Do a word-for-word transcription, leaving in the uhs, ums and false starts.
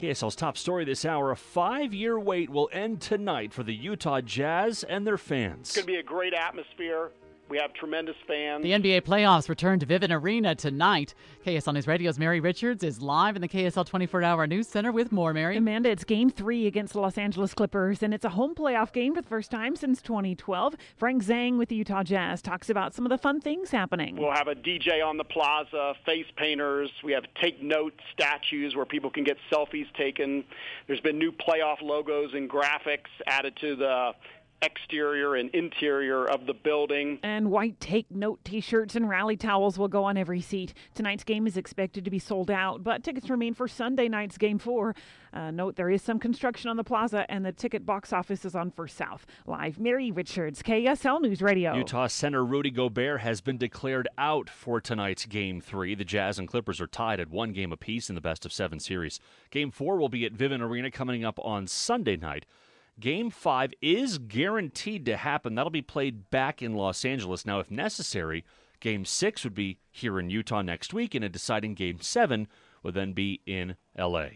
K S L's top story this hour, a five-year wait will end tonight for the Utah Jazz and their fans. It's going to be a great atmosphere. We have tremendous fans. The N B A playoffs return to Vivint Arena tonight. K S L News Radio's Mary Richards is live in the K S L twenty-four hour News Center with more, Mary. Amanda, it's game three against the Los Angeles Clippers, and it's a home playoff game for the first time since twenty twelve. Frank Zhang with the Utah Jazz talks about some of the fun things happening. We'll have a D J on the plaza, face painters. We have take note statues where people can get selfies taken. There's been new playoff logos and graphics added to the exterior and interior of the building. And white take note t-shirts and rally towels will go on every seat. Tonight's game is expected to be sold out, but tickets remain for Sunday night's game four. Uh, note there is some construction on the plaza, and the ticket box office is on First South. Live, Mary Richards, K S L News Radio. Utah center Rudy Gobert has been declared out for tonight's game three. The Jazz and Clippers are tied at one game apiece in the best of seven series. Game four will be at Vivint Arena coming up on Sunday night. Game five is guaranteed to happen. That'll be played back in Los Angeles. Now, if necessary, Game six would be here in Utah next week, and a deciding Game seven would then be in L A